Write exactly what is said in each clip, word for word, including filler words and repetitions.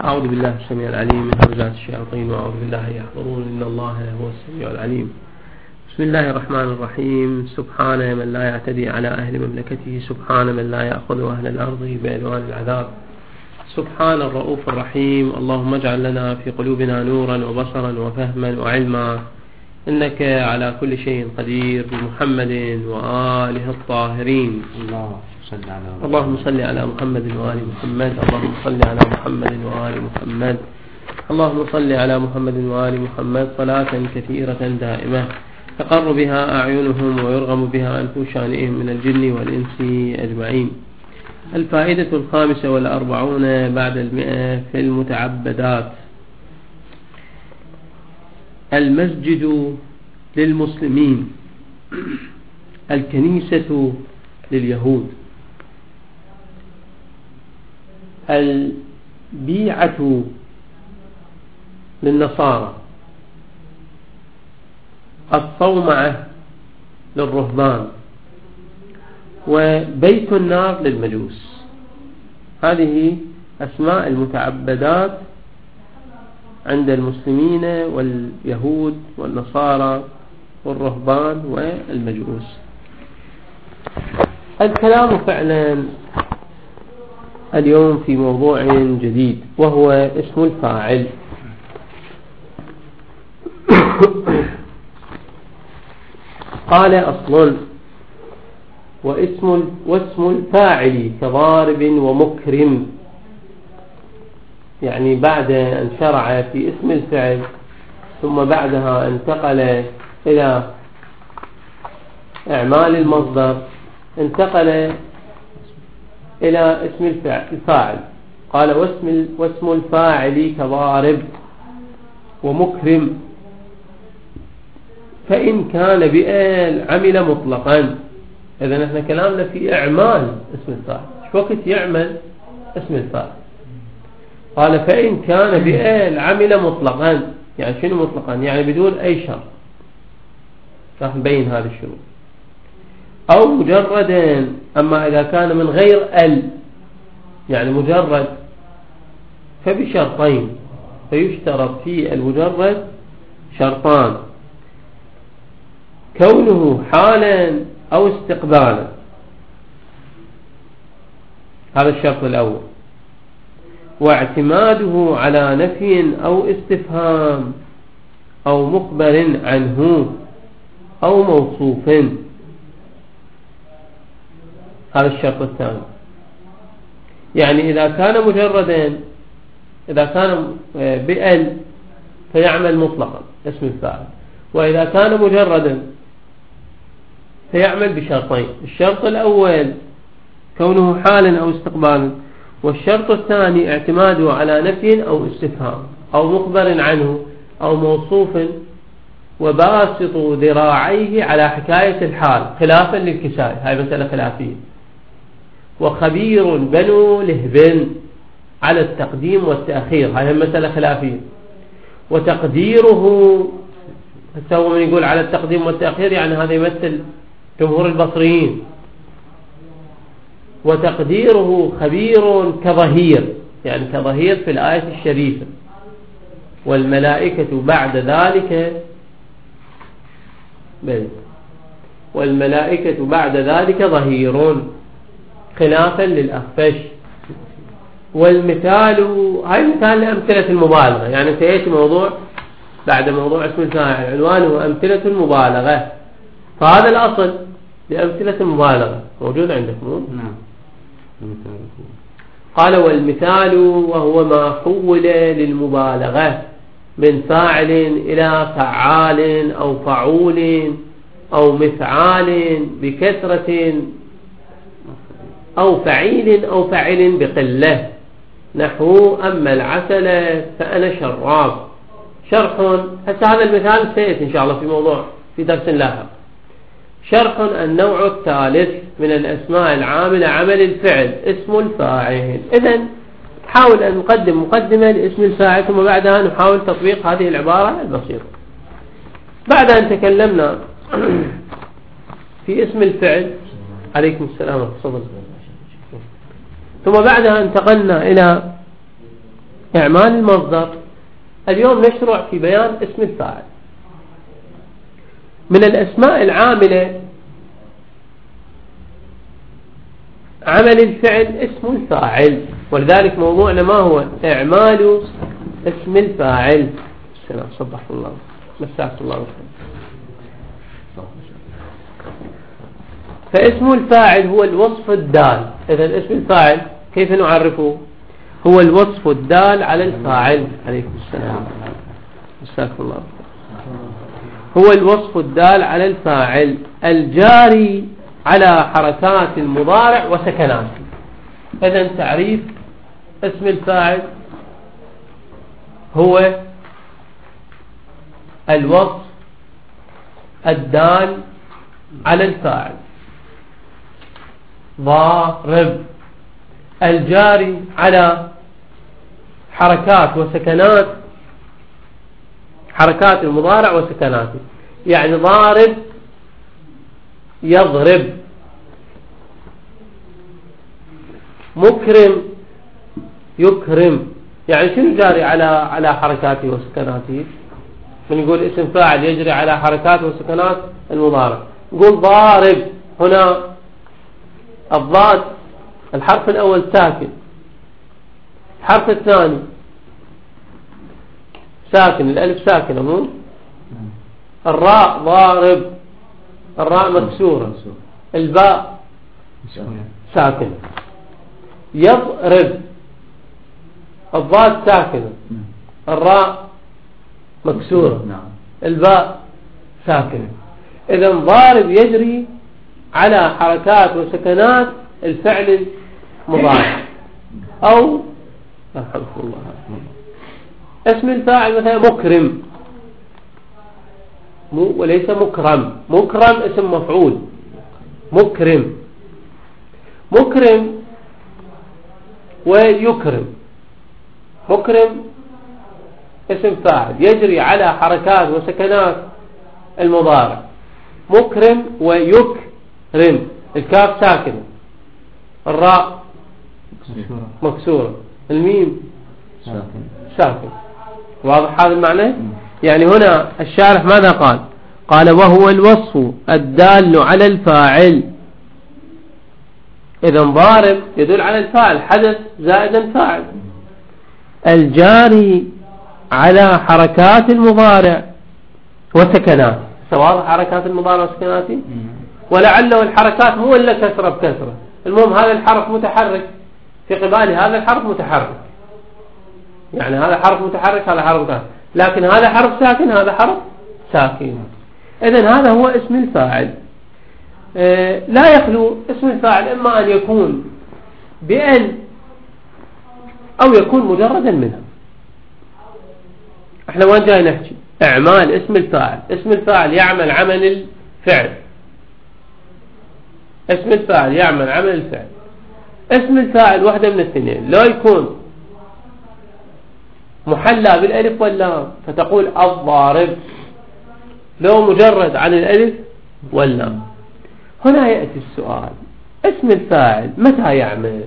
أعوذ بالله السميع العليم من همزات الشياطين وأعوذ بالله يحضرون إن الله هو السميع العليم. بسم الله الرحمن الرحيم. سبحان من لا يعتدي على أهل مملكته، سبحان من لا يأخذ أهل الأرض بألوان العذاب، سبحان الرؤوف الرحيم. اللهم اجعل لنا في قلوبنا نورا وبصرا وفهما وعلما، إنك على كل شيء قدير. بمحمد وآله الطاهرين. اللهم صل على محمد وآل محمد. اللهم صل على محمد وآل محمد. اللهم صل على محمد وآل محمد صلاة كثيرة دائمة تقر بها أعينهم ويرغم بها أنف شانئهم من الجن والإنس أجمعين. الفائدة الخامسة والأربعون بعد المئة في المتعبدات. المسجد للمسلمين، الكنيسة لليهود، البيعة للنصارى، الصومعة للرهبان، وبيت النار للمجوس. هذه أسماء المتعبدات عند المسلمين واليهود والنصارى والرهبان والمجوس. الكلام فعلا اليوم في موضوع جديد وهو اسم الفاعل. قال أصل واسم, واسم الفاعل كضارب ومكرم، يعني بعد أن شرع في اسم الفعل ثم بعدها انتقل إلى إعمال المصدر، انتقل إلى اسم الفاعل. قال واسم, واسم الفاعل كضارب ومكرم، فإن كان بآل عمل مطلقا. إذا نحن كلامنا في إعمال اسم الفاعل، شو وقت يعمل اسم الفاعل؟ قال فإن كان بآل عمل مطلقا، يعني شنو مطلقا؟ يعني بدون أي شرط، راح نبين هذا الشروط. أو مجردا، أما إذا كان من غير ال يعني مجرد فبشرطين، فيشترط في المجرد شرطان: كونه حالا أو استقبالا، هذا الشرط الأول، واعتماده على نفي أو استفهام أو مخبر عنه أو موصوف، هذا الشرط الثاني. يعني إذا كان مجردا، إذا كان بأل فيعمل مطلقا اسم الفاعل، وإذا كان مجردا فيعمل بشرطين: الشرط الأول كونه حالا أو استقبالا، والشرط الثاني اعتماده على نفي أو استفهام أو مخبر عنه أو موصوف، وباسط ذراعيه على حكاية الحال خلافا للكسائي، هاي مسألة خلافية. وخبير بنو لهب على التقديم والتأخير، هاي مسألة خلافية. وتقديره، هو من يقول على التقديم والتأخير يعني هذا يمثل جمهور البصريين. وتقديره خبير كظهير، يعني كظهير في الآية الشريفة. والملائكة بعد ذلك بل والملائكة بعد ذلك ظهيرون، خلافا للأخفش. والمثال، هاي مثال لأمثلة المبالغة، يعني سيأتي موضوع بعد موضوع اسم الفاعل عنوانه أمثلة المبالغة، فهذا الأصل لأمثلة المبالغة موجود عندكم. نعم. قال والمثال وهو ما حول للمبالغة من فاعل إلى فعال أو فعول أو مفعال بكثرة أو فعيل أو فعل بقلة، نحو أما العسل فأنا شراب. شرح، هسه هذا المثال سيأتي إن شاء الله في موضوع في درس لاحق. شرح النوع الثالث من الأسماء العاملة عمل الفعل اسم الفاعل. إذن نحاول أن نقدم مقدمة لاسم الفاعل، ثم بعدها نحاول تطبيق هذه العبارة البسيطة. بعد أن تكلمنا في اسم الفعل، عليكم السلام ورحمة الله، ثم بعدها انتقلنا إلى إعمال المصدر. اليوم نشرع في بيان اسم الفاعل. من الأسماء العاملة عمل الفعل اسم الفاعل، ولذلك موضوعنا ما هو؟ إعمال اسم الفاعل. السلام صبح الله مساك الله خير. فاسم الفاعل هو الوصف الدال. إذا اسم الفاعل كيف نعرفه؟ هو الوصف الدال على الفاعل. عليكم السلام مساك الله. هو الوصف الدال على الفاعل الجاري على حركات المضارع وسكناته. إذا تعريف اسم الفاعل هو الوصف الدال على الفاعل ضارب الجاري على حركات وسكنات حركات المضارع وسكناته. يعني ضارب يضرب، مكرم يكرم. يعني شنو جاري على على حركاته وسكناته؟ من يقول اسم فاعل يجري على حركات وسكنات المضارع، نقول ضارب. هنا الضاد الحرف الأول ساكن، الحرف الثاني ساكن، الألف ساكنة مو؟ الراء ضارب، الراء مكسورة، الباء ساكنة. يضرب الضاد ساكنة، الراء مكسورة، الباء ساكنة. إذا ضارب يجري على حركات وسكنات الفعل المضارع. أو الله اسم الفاعل مثلا مكرم مو وليس مكرم. مكرم اسم مفعول، مكرم مكرم ويكرم. مكرم اسم فاعل يجري على حركات وسكنات المضارع. مكرم ويكرم، الكاف ساكنة، الراء مكسورة، الميم ساكن. واضح هذا المعنى؟ يعني هنا الشارح ماذا قال؟ قال وهو الوصف الدال على الفاعل. إذا ضارب يدل على الفاعل، حدث زائدا فاعل، الجاري على حركات المضارع وسكنات. سواء حركات المضارع وسكناته، ولعله الحركات مو إلا كسرة بكسرة. المهم هذا الحرف متحرك، في قبال هذا الحرف متحرك، يعني هذا حرف متحرك هذا حرف متحرك، لكن هذا حرف ساكن هذا حرف ساكن. إذن هذا هو اسم الفاعل. اه لا يخلو اسم الفاعل إما أن يكون بأل أو يكون مجردا منها. احنا وين جاي نحكي؟ اعمال اسم الفاعل. اسم الفاعل يعمل عمل الفعل. اسم الفاعل يعمل عمل الفعل. اسم الفاعل واحدة من الاثنين، لا يكون محلى بالالف واللام فتقول الضارب، لو مجرد عن الالف واللام. هنا يأتي السؤال، اسم الفاعل متى يعمل؟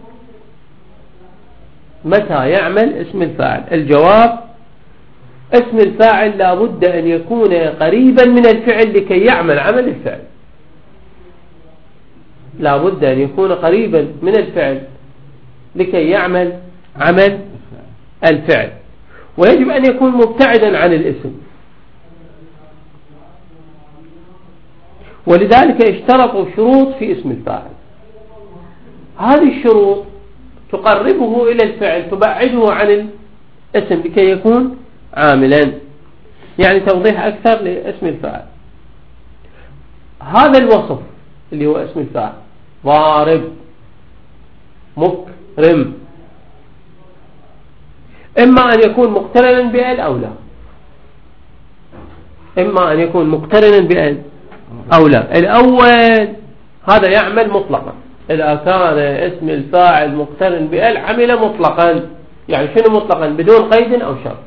متى يعمل اسم الفاعل؟ الجواب اسم الفاعل لا بد أن يكون قريبا من الفعل لكي يعمل عمل الفعل. لا بد أن يكون قريبا من الفعل لكي يعمل عمل الفعل، ويجب أن يكون مبتعدا عن الاسم. ولذلك اشترطوا شروط في اسم الفاعل. هذه الشروط تقربه إلى الفعل، تبعده عن الاسم لكي يكون عاملا. يعني توضيح أكثر لاسم الفاعل، هذا الوصف اللي هو اسم الفاعل ضارب مكرم، إما أن يكون مقترنا بأل أو لا. إما أن يكون مقترنا بأل أو لا. الأول هذا يعمل مطلقا، إذا كان اسم الفاعل مقترن بأل عمل مطلقا. يعني شنو مطلقا؟ بدون قيد أو شرط.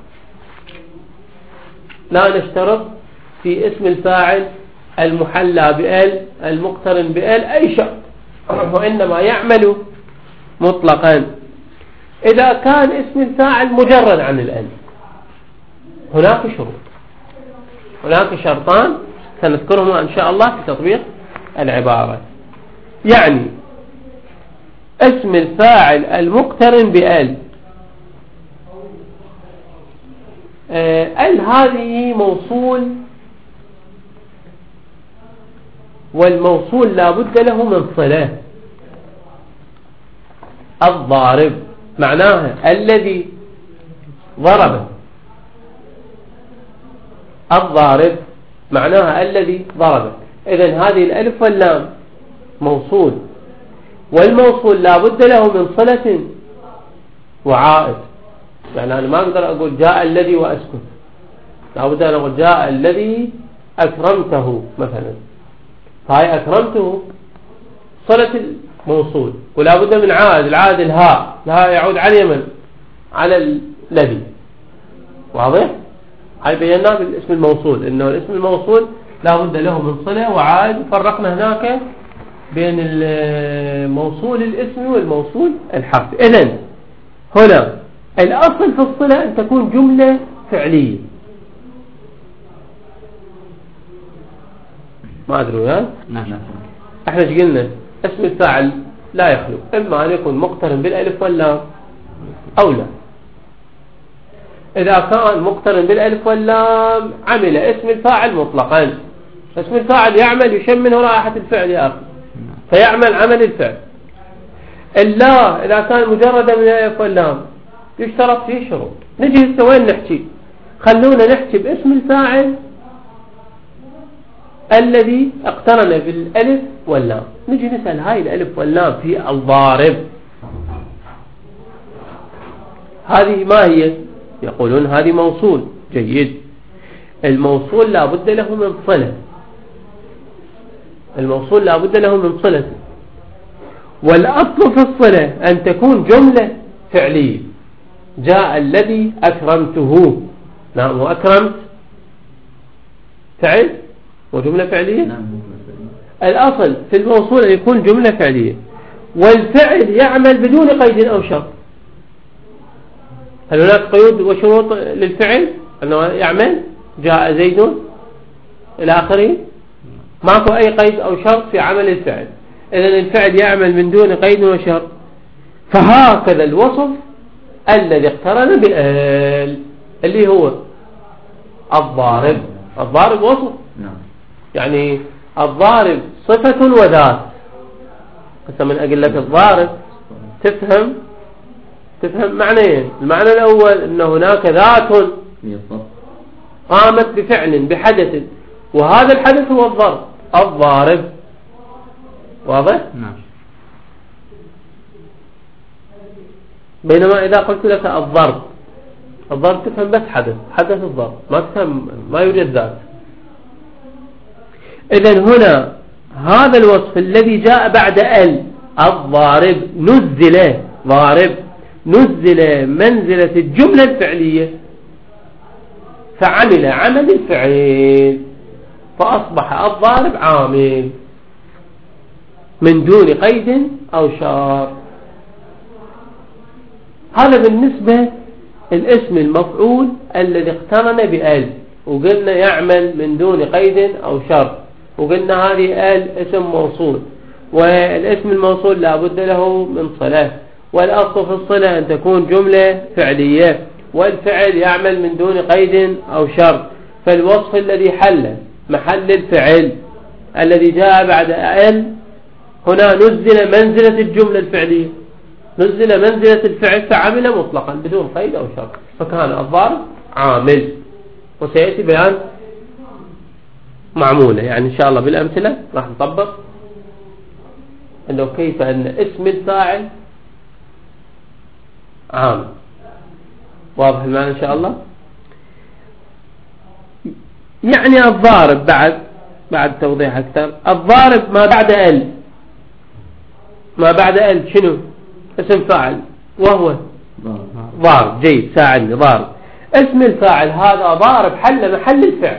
لا نشترط في اسم الفاعل المحلى بأل المقترن بأل أي شرط، وإنما يعمل مطلقا. إذا كان اسم الفاعل مجرد عن الألف هناك شروط، هناك شرطان سنذكرهما إن شاء الله في تطبيق العبارة. يعني اسم الفاعل المقترن بأل، ال هذه موصول، والموصول لا بد له من صلة. الضارب معناها الذي ضرب، الضارب معناها الذي ضرب. إذن هذه الألف واللام موصول، والموصول لا بد له من صلة وعائد. يعني أنا ما أقدر أقول جاء الذي وأسكت، لا بد أن أقول جاء الذي أكرمته مثلا، فهي أكرمته صلة الموصول، ولا بد من عائد، العائد الهاء، الهاء يعود على اليمن على الذي. واضح؟ هاي بينا بالاسم الموصول إنه الاسم الموصول لا بد له من صلة وعائد. فرقنا هناك بين الموصول الاسمي والموصول الحرفي. إذن هنا الأصل في الصلة أن تكون جملة فعلية. ما أدري وياه؟ نعم. احنا ايش قلنا؟ اسم الفاعل لا يخلو إما أن يكون مقترن بالألف واللام أو لا. إذا كان مقترن بالألف واللام عمل اسم الفاعل مطلقا. اسم الفاعل يعمل يشم منه رائحة الفعل يا أخي، فيعمل عمل الفعل. إلا إذا كان مجردا من الألف واللام يشترط فيه شروط. نجي هسه وين نحكي؟ خلونا نحكي باسم الفاعل الذي اقترن بالألف واللام. نجي نسأل هاي الألف واللام في الضارب هذه ما هي؟ يقولون هذه موصول. جيد. الموصول لا بد له من صلة، الموصول لا بد له من صلة، والأصل في الصلة أن تكون جملة فعلية. جاء الذي أكرمته، نعم، وأكرمت فعل وجملة فعلية. الأصل في الموصول أن يكون جملة فعلية، والفعل يعمل بدون قيد أو شرط. هل هناك قيود وشروط للفعل أنه يعمل؟ جاء زيد إلى آخره، ماكو أي قيد أو شرط في عمل الفعل. إذن الفعل يعمل من دون قيد وشرط. فهكذا الوصف الذي اقترن بآل اللي هو الضارب. الضارب وصف، يعني الضارب صفة وذات. قسم من أقول لك الضارب تفهم تفهم معنيين. المعنى الأول أن هناك ذات قامت بفعل بحدث، وهذا الحدث هو الضرب، الضارب. واضح؟ نعم. بينما إذا قلت لك الضرب، الضرب تفهم بس حدث، حدث الضرب، ما تفهم، ما يوجد ذات. إذن هنا هذا الوصف الذي جاء بعد ال، الضارب، نزل ضارب نزل منزلة الجملة الفعلية، فعمل عمل الفعل، فأصبح الضارب عامل من دون قيد أو شرط. هذا بالنسبة الاسم المفعول الذي اقترن بآل، وقلنا يعمل من دون قيد أو شرط، وقلنا هذه آل اسم موصول، والاسم الموصول لا بد له من صلة، والأصل في الصلة أن تكون جملة فعلية، والفعل يعمل من دون قيد أو شرط. فالوصف الذي حل محل الفعل الذي جاء بعد آل هنا نزل منزلة الجملة الفعلية، نزل منزلة الفعل فعمل مطلقا بدون قيد أو شرط، فكان الضارب عامل. وسيأتي بيان معمولة يعني إن شاء الله بالأمثلة راح نطبق أنه كيف أن اسم الفاعل عامل. واضح المعنى إن شاء الله. يعني الضارب بعد بعد توضيح أكثر، الضارب ما بعد ال، ما بعد ال شنو؟ اسم فاعل وهو ضارب. جيد، ساعدني. ضارب اسم الفاعل هذا ضارب حل محل الفعل،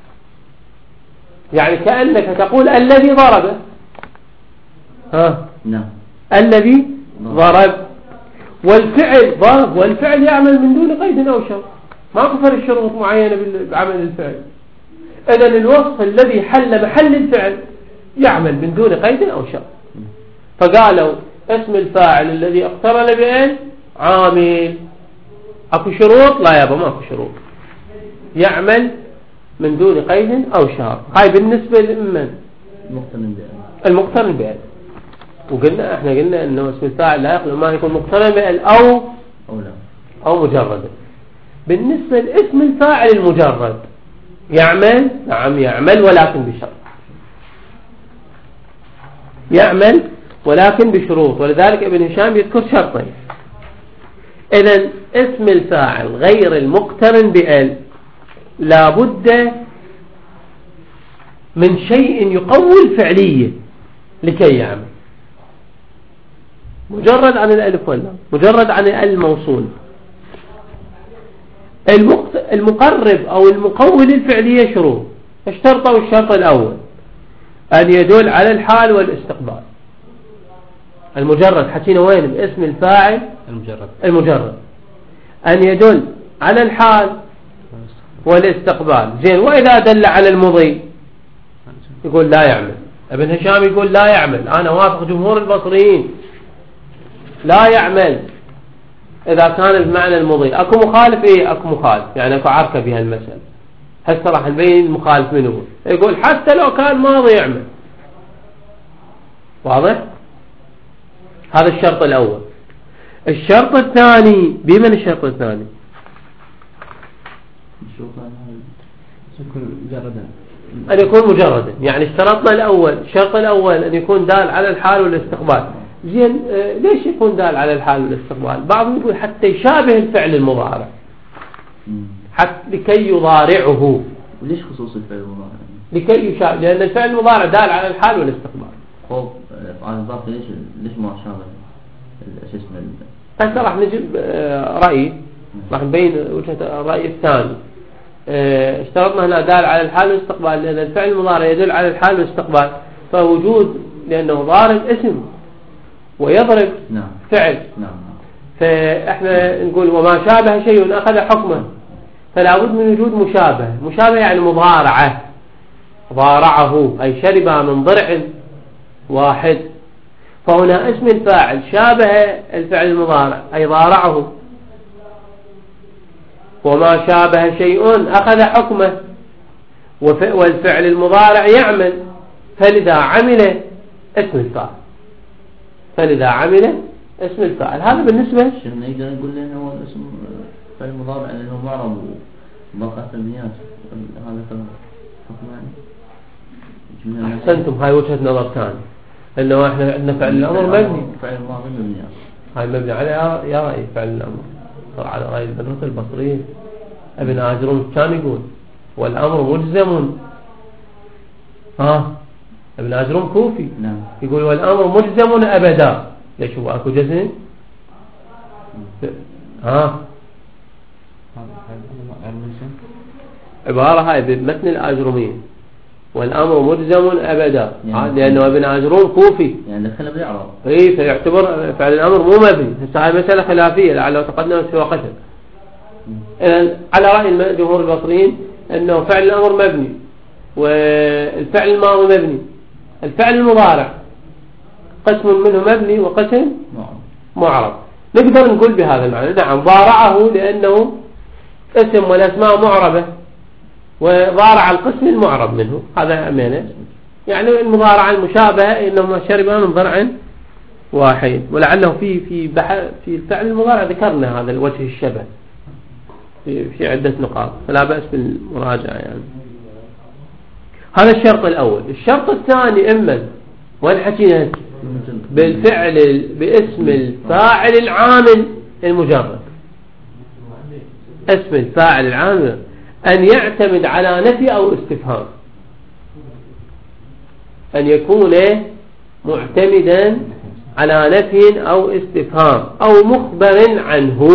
يعني كأنك تقول الذي ضرب. ها نعم، الذي ضرب. والفعل ضرب، والفعل يعمل من دون قيد أو شرط، ما كفر شروط معينة بعمل الفعل. إذن الوصف الذي حل محل الفعل يعمل من دون قيد أو شرط. فقالوا اسم الفاعل الذي اقترن بأن عامل، اكو شروط؟ لا يابا ما اكو شروط، يعمل من دون قيد أو شرط. هاي بالنسبة لمن؟ المقترن بأن. المقترن بأن. وقلنا احنا قلنا انه اسم الفاعل لا يخلو ما يكون مقترن بأن او او لا او مجرد. بالنسبة لاسم الفاعل المجرد يعمل، نعم يعمل ولكن بشرط، يعمل ولكن بشروط. ولذلك ابن هشام يذكر شرطين. إذن اسم الفاعل غير المقترن بأل لابد من شيء يقوي الفعلية لكي يعمل. مجرد عن الألف واللام، مجرد عن الموصول. المقرب أو المقوي للفعلية شروط. اشترطوا الشرط الأول أن يدل على الحال والاستقبال. المجرد حكينا وين باسم الفاعل المجرد المجرد أن يدل على الحال والاستقبال. زين، وإذا دل على المضي يقول لا يعمل. ابن هشام يقول لا يعمل. أنا وافق جمهور البصريين، لا يعمل إذا كان بمعنى المضي. أكو مخالف؟ إيه أكو مخالف، يعني أكو عركة بها المسألة. هسه راح نبين المخالف منه. يقول حتى لو كان ماضي يعمل. واضح؟ هذا الشرط الأول. الشرط الثاني، بمن الشرط الثاني؟ أن يكون مجردا. يعني اشترطنا الأول، الشرط الأول أن يكون دال على الحال والاستقبال. زين، آه ليش يكون دال على الحال والاستقبال؟ بعضهم يقول حتى يشابه الفعل المضارع، حتى لكي يضارعه. وليش خصوص الفعل المضارع؟ لكي يشابه، لأن الفعل المضارع دال على الحال والاستقبال. خوف على الضابط. ليش ليش ما شابه شو اسمه؟ هسه راح نجيب آه رأي، راح نبين وجهة الرأي الثاني. آه اشترطنا هنا دال على الحال والاستقبال، لأن الفعل المضارع يدل على الحال والاستقبال، فوجود لأنه ضارب اسم ويضرب نعم. فعل. نعم. فإحنا نقول وما شابه شيء أخذ حكمه، فلا بد من وجود مشابه. مشابه يعني مضارعة، ضارعه أي شرب من ضرع واحد. فهنا اسم الفاعل شابه الفعل المضارع أي ضارعه. وما شابه شيء أخذ حكمه، والفعل المضارع يعمل، فلذا عمل اسم الفاعل، فلذا عمل اسم الفاعل. هذا بالنسبة شيخنا يقدر نقول له هو اسم فعل مضارع لأنه معرب وبقى تنميات. هذا حكم يعني. أحسنتم، هاي وجهة نظر ثانية، إنه إحنا عندنا فعل الأمر مبني. فعل الماضي مبني. هاي مبني على يا رأي فعل الأمر، صار على رأي البنوت البصريين. ابن آجرون كان يقول والأمر مجزم. ها ابن آجرون كوفي. نعم. يقول والأمر مجزم أبدا. ليش هو أكو جزم؟ ها عبارة هاي بمتن الآجرومية، والأمر مجزم أبدا، يعني لأنه ابن آجرون كوفي، يعني دخلنا بالإعراب. إيه، فيعتبر فعل الأمر مو مبني. هسه هاي مسألة خلافية لعله تقدمت في وقتها. إذن على رأي جمهور البصريين أنه فعل الأمر مبني، والفعل الماضي مبني. الفعل المضارع قسم منه مبني وقسم معرب. نقدر نقول بهذا المعنى. نعم، ضارعه لأنه اسم والأسماء معربة، وضارع القسم المعرب منه. هذا أمانة. يعني المضارعة المشابهة إنما شربا من ضرع واحد. ولعله في في في الفعل المضارع ذكرنا هذا الوجه الشبه في في عدة نقاط، فلا بأس بالمراجعة. يعني هذا الشرط الأول. الشرط الثاني إما والحكينا بالفعل باسم الفاعل العامل المجرد. اسم الفاعل العامل أن يعتمد على نفي أو استفهام، أن يكون معتمدا على نفي أو استفهام أو مخبر عنه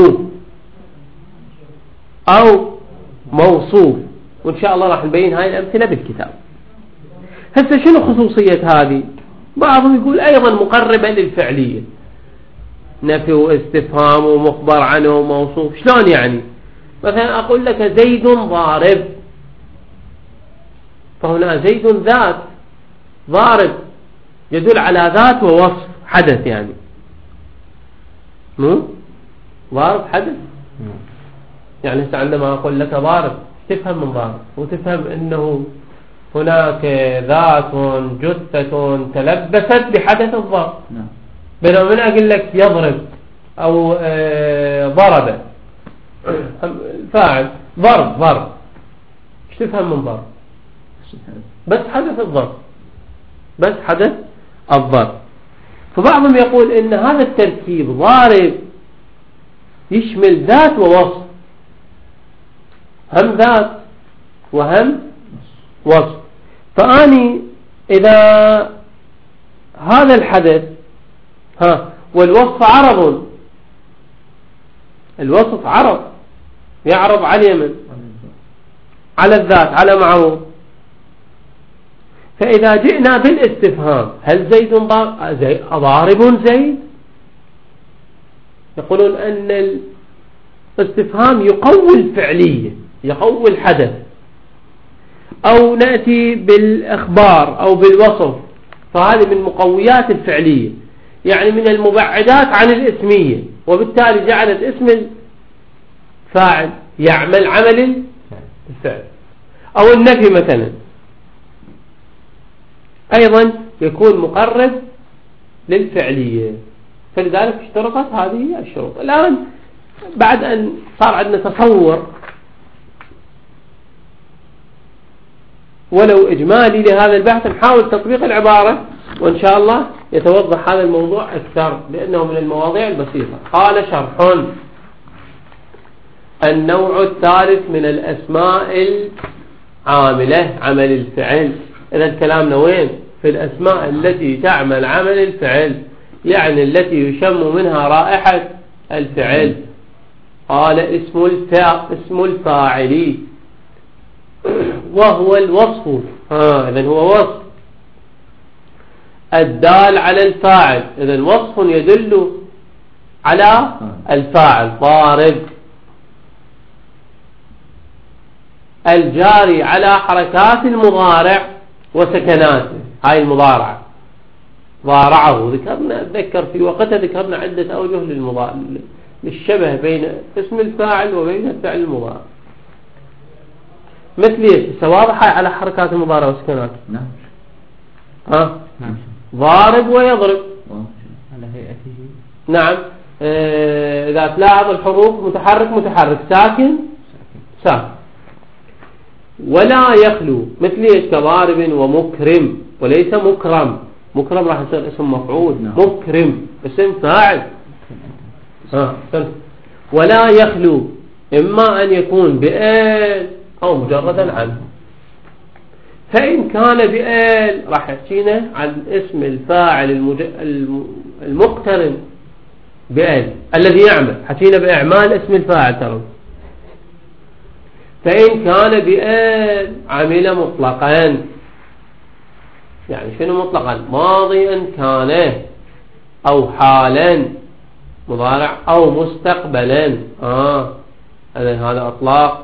أو موصوف. وإن شاء الله راح نبين هاي الأمثلة بالكتاب. هسه شنو خصوصية هذه؟ بعضهم يقول أيضا مقربة للفعلية. نفي واستفهام ومخبر عنه وموصوف. شلون يعني؟ مثلا أقول لك زيد ضارب، فهنا زيد ذات، ضارب يدل على ذات ووصف حدث، يعني مو ضارب حدث. يعني عندما أقول لك ضارب تفهم من ضارب، وتفهم أنه هناك ذات جثة تلبست بحدث الضرب. بينما من أقول لك يضرب أو آه ضرب، الفاعل ضرب ضرب، ايش تفهم من ضرب؟ بس حدث الضرب، بس حدث الضرب. فبعضهم يقول إن هذا التركيب ضارب يشمل ذات ووصف، هم ذات وهم وصف. فأني إذا هذا الحدث ها والوصف عرض، الوصف عرض يعرض على اليمن على الذات على معروف، فإذا جئنا بالاستفهام هل زيد ضارب زيد؟ يقولون أن الاستفهام يقوي الفعلية، يقوي الحدث. أو نأتي بالإخبار أو بالوصف، فهذه من مقويات الفعلية، يعني من المبعدات عن الاسمية، وبالتالي جعلت اسم الفاعل يعمل عمل الفعل. أو النفي مثلا أيضا يكون مقرب للفعلية، فلذلك اشترطت هذه الشروط. الآن بعد أن صار عندنا تصور ولو إجمالي لهذا البحث، نحاول تطبيق العبارة، وإن شاء الله يتوضح هذا الموضوع أكثر، لأنه من المواضيع البسيطة. قال شرح: النوع الثالث من الأسماء العاملة عمل الفعل. إذا كلامنا وين؟ في الأسماء التي تعمل عمل الفعل، يعني التي يشم منها رائحة الفعل. قال اسم الفاعل اسم الفاعل وهو الوصف، ها إذن هو وصف الدال على الفاعل، إذن وصف يدل على الفاعل، ضارب. الجاري على حركات المضارع وسكناته، هاي المضارعة ضارعه، ذكرنا أتذكر في وقتها ذكرنا عدة أوجه للمضارع للشبه بين اسم الفاعل وبين الفعل المضارع. مثل ايش؟ واضحة على حركات المضارع وسكناته. نعم. ها نعم. ضارب ويضرب على هيئته. نعم. اه إذا تلاحظ الحروف متحرك متحرك، ساكن ساكن. ولا يخلو مثل ايش؟ كضارب ومكرم، وليس مكرم. مكرم راح يصير اسم مفعول. نعم. مكرم اسم فاعل. ها ولا يخلو إما أن يكون بآل أو مجردا عنه. فإن كان بآل راح يحكينا عن اسم الفاعل المج... المقترن بآل الذي يعمل، حكينا بإعمال اسم الفاعل ترى. فإن كان بآل عمل مطلقا، يعني شنو مطلقا؟ ماضيا كان أو حالا مضارع أو مستقبلا. آه هذا أطلاق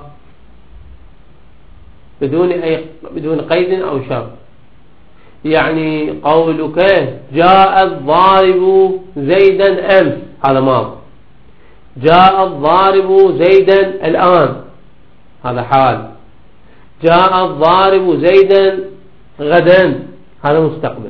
بدون أي بدون قيد أو شرط. يعني قولك جاء الضارب زيدا أمس، هذا ماضي. جاء الضارب زيدا الآن، هذا حال. جاء الضارب زيدا غدا، هذا مستقبل.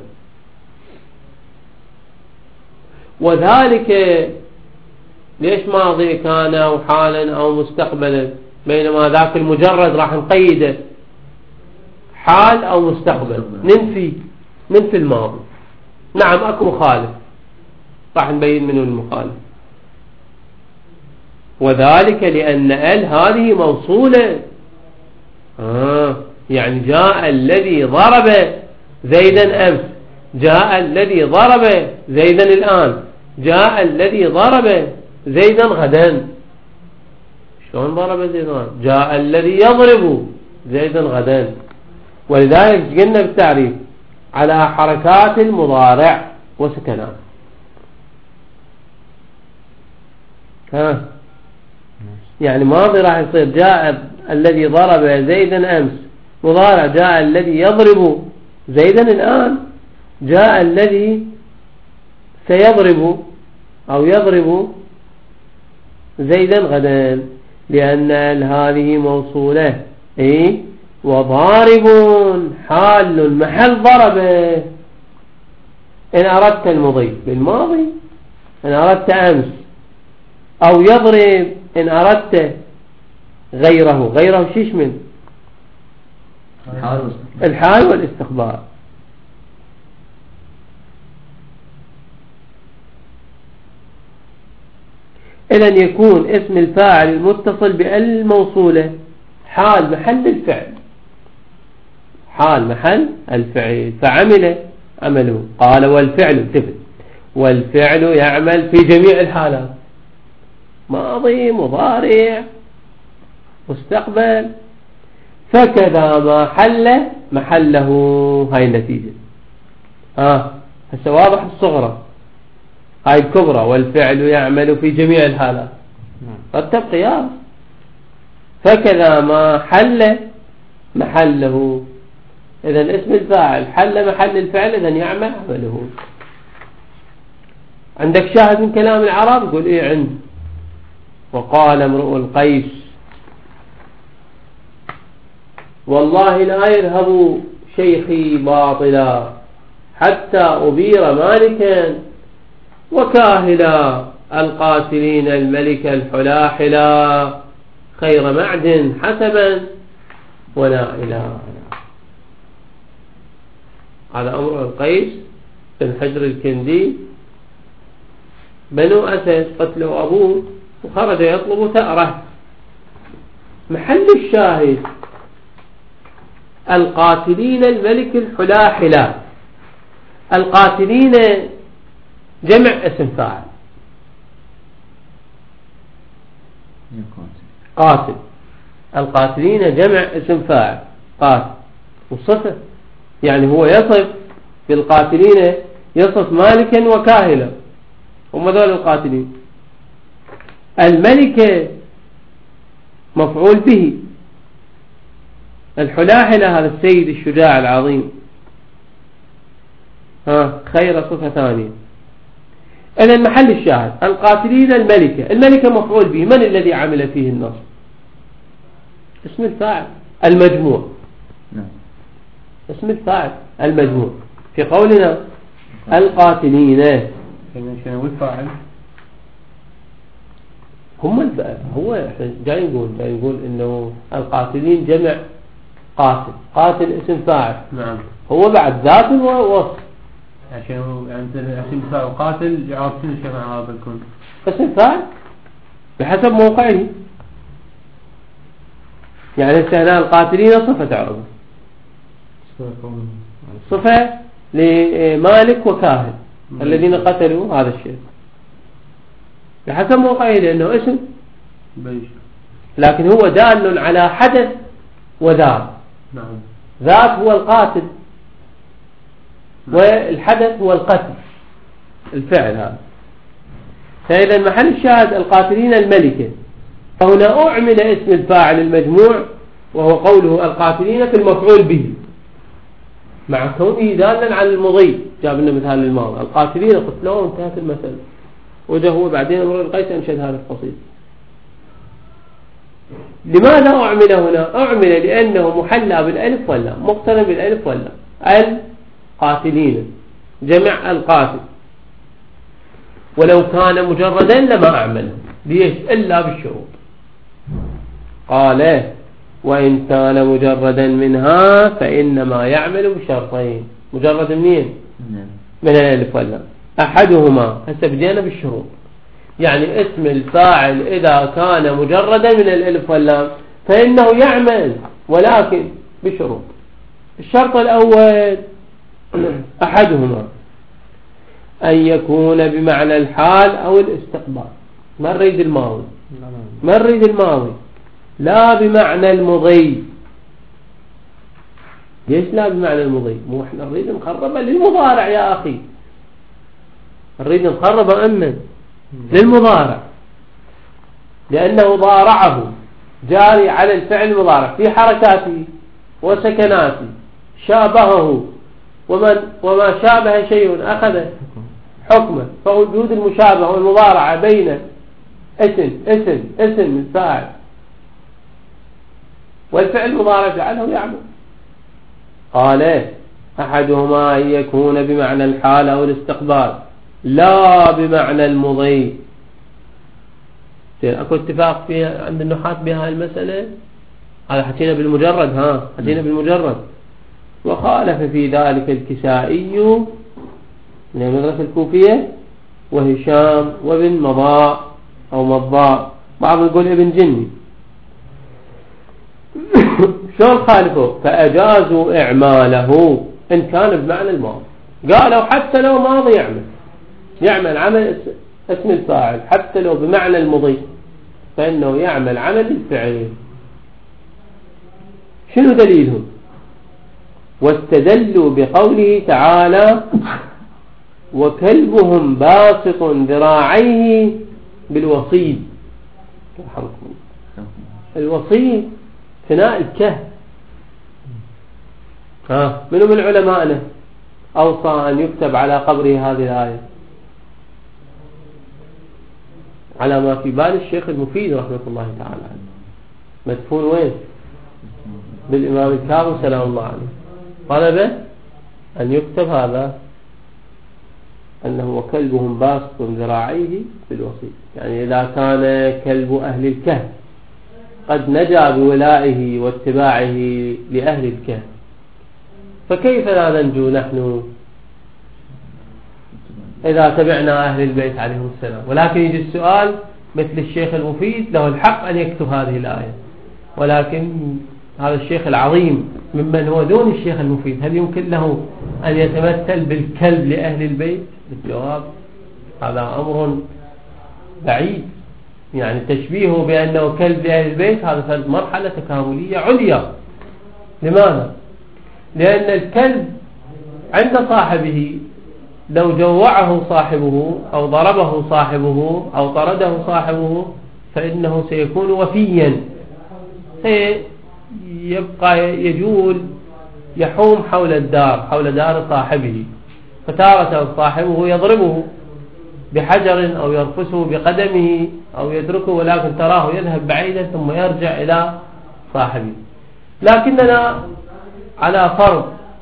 وذلك ليش ماضي كان أو حالا أو مستقبلا، بينما ذاك المجرد راح نقيده حال أو مستقبل، ننفي ننفي الماضي. نعم أكو مخالف، راح نبين منه المخالف. وذلك لأن ال هذه موصولة. آه يعني جاء الذي ضرب زيدا أمس، جاء الذي ضرب زيدا الآن، جاء الذي ضرب زيدا غدا. شلون ضرب زيدا؟ جاء الذي يضرب زيدا غدا. ولذلك قلنا بالتعريف على حركات المضارع وسكنات. ها يعني ماضي راح يصير جاء الذي ضرب زيدا أمس، مضارع جاء الذي يضرب زيدا الآن، جاء الذي سيضرب أو يضرب زيدا غدا، لأن هذه موصولة. إيه وضارب حال محل ضربه إن أردت المضي بالماضي، إن أردت أمس، أو يضرب إن أردت غيره. غيره شيش من الحال والاستقبال. إذن يكون اسم الفاعل المتصل بالموصولة حال محل الفعل، حال محل الفعل. فعمل عمله، قال والفعل تفت، والفعل يعمل في جميع الحالات، ماضي مضارع مستقبل. فكذا ما حل محله. هاي النتيجة. ها هسه واضح الصغرى، هاي الكبرى والفعل يعمل في جميع الحالات. رتب قياس. فكذا ما حل محله، إذن اسم الفاعل حل محل الفعل، إذن يعمل عمله. عندك شاهد من كلام العرب؟ يقول إيه عند. وقال امرؤ القيس والله لا يذهب شيخي باطلا حتى أبير مالكا وكاهلا القاتلين الملك الحلاحلا خير معد حسبا ونائلا. على أمر القيس بن حجر الكندي بنو أسد قتلوا أبوه وخرج يطلب ثأره. محل الشاهد القاتلين الملك الحلاحلا. القاتلين جمع اسم فاعل قاتل، القاتلين جمع اسم فاعل قاتل والصفة، يعني هو يصف بالقاتلين يصف مالكا وكاهلا، هم ذول القاتلين. الملك مفعول به، الحلاحلة هذا السيد الشجاع العظيم. ها خير صفة ثانية. إذن محل الشاهد القاتلين الملكة. الملكة مفعول به، من الذي عمل فيه النصب؟ اسم الفاعل المجموع. اسم الفاعل المجموع في قولنا القاتلين. شنو الفاعل؟ هم الفاعل. هو جاي نقول جاي نقول إنه القاتلين جمع قاتل، قاتل اسم فاعل. نعم. هو بعد ذات ووصف. عشان يعني اسم فاعل وقاتل يعرف شنو شمع هذا الكون؟ اسم فاعل بحسب موقعه. يعني هنا القاتلين صفة عرض، صفة لمالك وكاهل الذين قتلوا هذا الشيء بحسب موقعه، لأنه اسم بيش. لكن هو دال على حدث وذات. نعم. ذات هو القاتل والحدث هو القتل الفعل هذا. فإذا محل الشاهد القاتلين الملكة، فهنا أعمل اسم الفاعل المجموع وهو قوله القاتلين في المفعول به مع كونه دالا على المضي. جاب لنا مثال الماضي القاتلين قتلوه انتهت المثل. وجه هو بعدين امرؤ القيس انشد هذا القصيد. لماذا أعمل هنا؟ أعمل لأنه محلى بالألف واللام، مقترن بالألف واللام. القاتلين جمع القاتل، ولو كان مجردا لما أعمله. ليش؟ إلا بالشروط. قال وإن كان مجردا منها فإنما يعمل بشرطين. مجرد منين؟ من الألف واللام. أحدهما هسه بدينا بالشروط، يعني اسم الفاعل إذا كان مجردا من الألف واللام فإنه يعمل ولكن بشروط. الشرط الأول أحدهما أن يكون بمعنى الحال أو الاستقبال. ما نريد الماضي، ما نريد الماضي، لا بمعنى المضي. ليش لا بمعنى المضي؟ مو احنا نريد نقربه للمضارع يا أخي، نريد نقربه أمن للمضارع. لأنه ضارعه جاري على الفعل المضارع في حركاته وسكناته شابهه، ومن وما شابه شيء أخذ حكمه، فوجود المشابهة والمضارعة بين اسم اسم اسم الفاعل والفعل المضارع جعله يعمل. قال أحدهما أن يكون بمعنى الحال أو الاستقبال لا بمعنى المضي. أكو اتفاق فيها عند النحاة بهذه المسألة؟ هذا حكينا بالمجرد، ها حكينا بالمجرد. وخالف في ذلك الكسائي من المدرسة الكوفية وهشام وابن مضاء أو مضاء، بعض يقول ابن جني. شلون خالفوا؟ فأجازوا إعماله إن كان بمعنى الماضي. قالوا حتى لو ماضي يعمل يعمل عمل اسم الفاعل حتى لو بمعنى المضي، فإنه يعمل عمل الفعل. شنو دليلهم؟ واستدلوا بقوله تعالى وكلبهم باسط ذراعيه بالوصيد. الوصيد ثناء الكهف. ها منو من علمائنا أوصى أن يكتب على قبره هذه الآية؟ على ما في بال الشيخ المفيد رحمة الله تعالى عنه. مدفون وين؟ بالإمام الكاظم سلام الله عليه. طلب أن يكتب هذا أنه وكلبهم باسط ذراعيه بالوصيد، يعني إذا كان كلب أهل الكهف قد نجا بولائه واتباعه لأهل الكهف، فكيف لا ننجو نحن إذا تبعنا أهل البيت عليهم السلام؟ ولكن يجي السؤال مثل الشيخ المفيد له الحق أن يكتب هذه الآية، ولكن هذا الشيخ العظيم ممن هو دون الشيخ المفيد هل يمكن له أن يتمثل بالكلب لأهل البيت؟ الجواب هذا أمر بعيد. يعني تشبيهه بأنه كلب لأهل البيت هذا مرحلة تكاملية عليا. لماذا؟ لأن الكلب عند صاحبه لو جوعه صاحبه أو ضربه صاحبه أو طرده صاحبه فإنه سيكون وفيا، سيبقى يجول يحوم حول الدار حول دار صاحبه، فتارة صاحبه يضربه بحجر أو يرفسه بقدمه أو يتركه، ولكن تراه يذهب بعيدا ثم يرجع إلى صاحبه. لكننا على فرض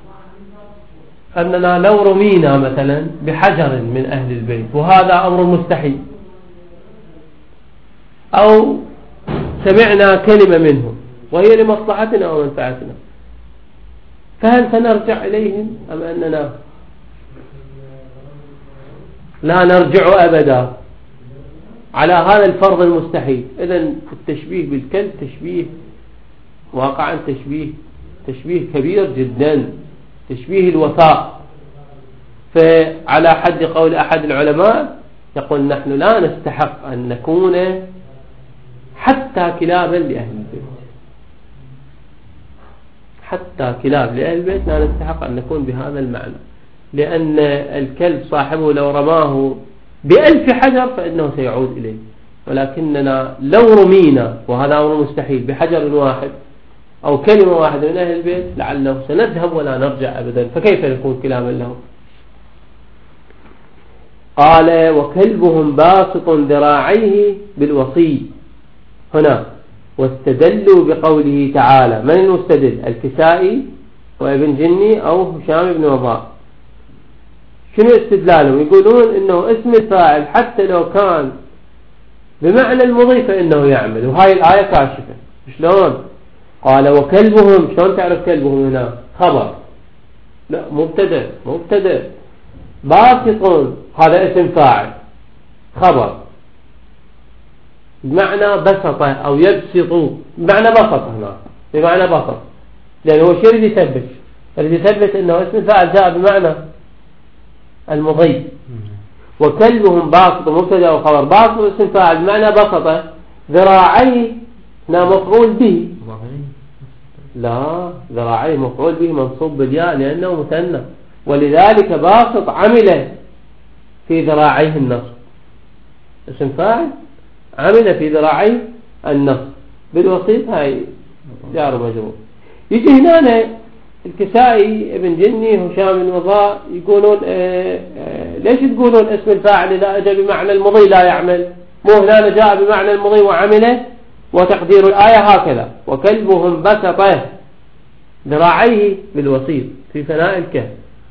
أننا لو رمينا مثلا بحجر من أهل البيت وهذا أمر مستحيل، أو سمعنا كلمة منهم وهي لمصلحتنا ومنفعتنا، فهل سنرجع إليهم أم أننا لا نرجع أبدا على هذا الفرض المستحيل؟ إذن التشبيه بالكلب تشبيه واقعا تشبيه تشبيه كبير جدا، تشبيه الوفاء. فعلى حد قول أحد العلماء يقول نحن لا نستحق أن نكون حتى كلابا لأهل البيت، حتى كلاب لأهل البيت لا نستحق أن نكون بهذا المعنى، لأن الكلب صاحبه لو رماه بألف حجر فإنه سيعود إليه، ولكننا لو رمينا وهذا أمر مستحيل بحجر واحد أو كلمة واحدة من أهل البيت لعله سنذهب ولا نرجع أبدا، فكيف نكون كلاما له؟ قال وكلبهم باسط ذراعيه بالوصي هنا. واستدلوا بقوله تعالى. من المستدل؟ الكسائي وابن جني أو هشام بن وضاء. شنو استدلالهم؟ يقولون إنه اسم الفاعل حتى لو كان بمعنى المضي فإنه يعمل، وهاي الآية كاشفة. شلون؟ قال وكلبهم، شلون تعرف كلبهم هنا؟ خبر، لا مبتدأ مبتدأ باسط هذا اسم فاعل خبر بمعنى بسط أو يبسط، بمعنى بسط هنا بمعنى بسط، لأنه هو شيء اللي يثبت اللي يثبت إنه اسم فاعل جاء بمعنى المضي. وكلبهم باسط مبتدأ وخبر، باسط اسم فاعل بمعنى بسط، ذراعي هنا مفعول به، لا ذراعي مفعول به منصوب بالياء لأنه مثنى، ولذلك باسط عمل في ذراعيه النصب، اسم فاعل عمل في ذراعي النص بالوسيط هاي جار مجرور. يجي هنا الكسائي ابن جني هشام الوضاء يقولون آآ آآ ليش تقولون اسم الفاعل إذا أجى بمعنى المضي لا يعمل؟ مو هنا جاء بمعنى المضي وعمله. وتقدير الآية هكذا: وكلبهم بسط ذراعيه بالوسيط في فناء الكهف.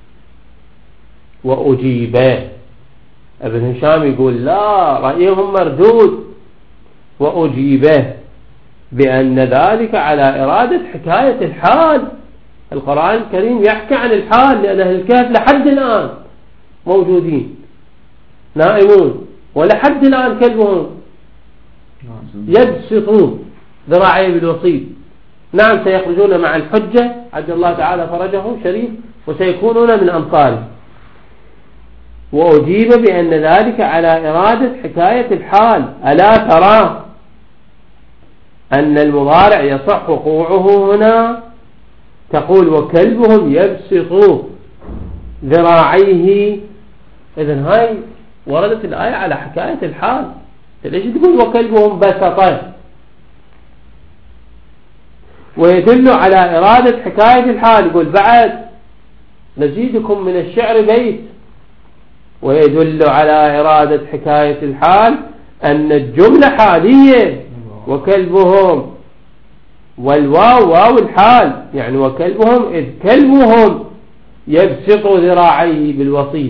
وأجيبه. ابن هشام يقول لا، رأيهم مردود. وأجيبه بأن ذلك على إرادة حكاية الحال. القرآن الكريم يحكي عن الحال، لأن أهل الكهف لحد الآن موجودين نائمون، ولحد الآن كلبهم يبسطون ذراعيه بالوسيط. نعم سيخرجون مع الحجة عجل الله تعالى فرجه شريف، وسيكونون من أنصاره. وأجيب بأن ذلك على إرادة حكاية الحال. ألا ترى أن المضارع يصح وقوعه هنا؟ تقول وكلبهم يبسط ذراعيه. إذن هاي وردت الآية على حكاية الحال. ليش تقول وكلبهم بسط؟ ويدل على إرادة حكاية الحال. يقول بعد نزيدكم من الشعر بيت. ويدل على إرادة حكاية الحال أن الجملة حالية. وكلبهم والواو واو الحال، يعني وكلبهم إذ كلبهم يبسط ذراعيه بالوسيط.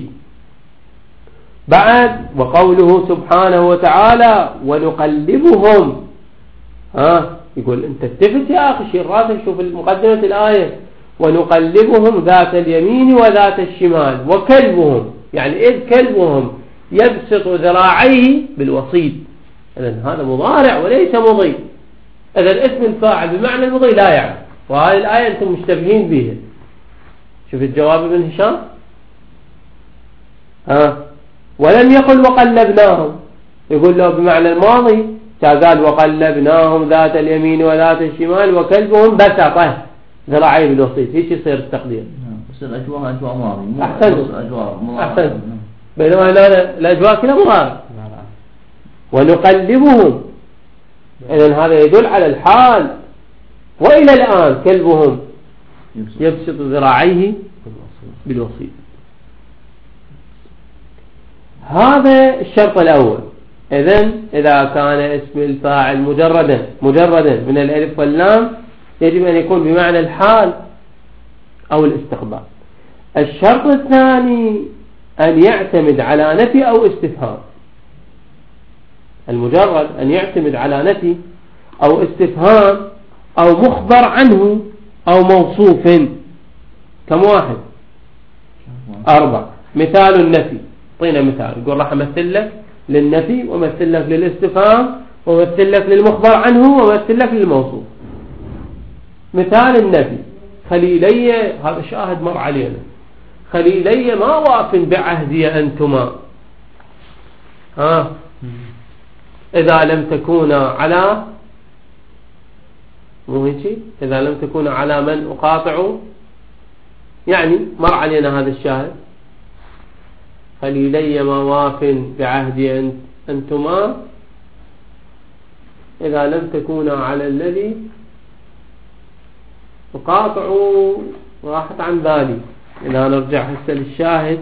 بعد وقوله سبحانه وتعالى ونقلبهم. ها يقول انت التفت يا أخي شير راسك شوف المقدمة الآية: ونقلبهم ذات اليمين وذات الشمال. وكلبهم يعني إذ كلبهم يبسط ذراعيه بالوسيط. إذن هذا مضارع وليس مضي. إذن اسم الفاعل بمعنى المضي لا يعرف. وهذه الآية أنتم مشتبهين بها. شوف الجواب ابن هشام. ها ولم يقل وقلبناهم، يقول له بمعنى الماضي. قال وقلبناهم ذات اليمين وذات الشمال وكلبهم بسطه ذراعيه بالوسيط. هيك يصير التقدير. يصير أجواء أجواء ماضي. أحسن أجواء أحسن. بينما الأجواء كلها مضارع. ونقلبهم. إذن هذا يدل على الحال. وإلى الآن كلبهم يبسط ذراعيه بالوسيط. هذا الشرط الأول. إذن إذا كان اسم الفاعل مجردا مجردا من الألف واللام يجب أن يكون بمعنى الحال أو الاستقبال. الشرط الثاني أن يعتمد على نفي أو استفهام. المجرد أن يعتمد على نفي أو استفهام أو مخبر عنه أو موصوف. كم واحد؟ أربع. مثال النفي. طينا مثال. يقول راح أمثل لك للنفي ومثل لك للاستفهام ومثل لك للمخبر عنه ومثل لك للموصوف. مثال النفي: خليلي، هذا شاهد مر علينا، خليلي ما واف بعهدي أنتما. ها إذا لم تكونا على مو هيك إذا لم تكونا على من أقاطع، يعني مر علينا هذا الشاهد. خليلي ما واف بعهدي أنتما إذا لم تكونا على الذي أقاطع. راحت عن بالي. إذا نرجع هسه للشاهد.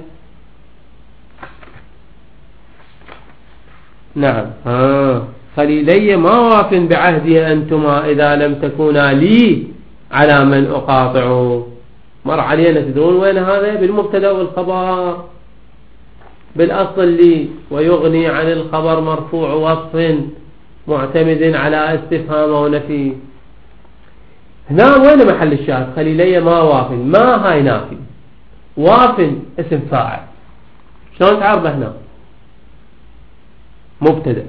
نعم آه. خليلي ما واف بعهدي أنتما إذا لم تكونا لي على من أقاطع. مر علينا. تدرون وين هذا؟ بالمبتدا والخبر بالأصل لي، ويغني عن الخبر مرفوع وصف معتمد على استفهام ونفي. هنا وين محل الشاهد؟ خليلي ما واف. ما هاي نافي، واف اسم فاعل. شلون تعرفه هنا؟ مبتدا.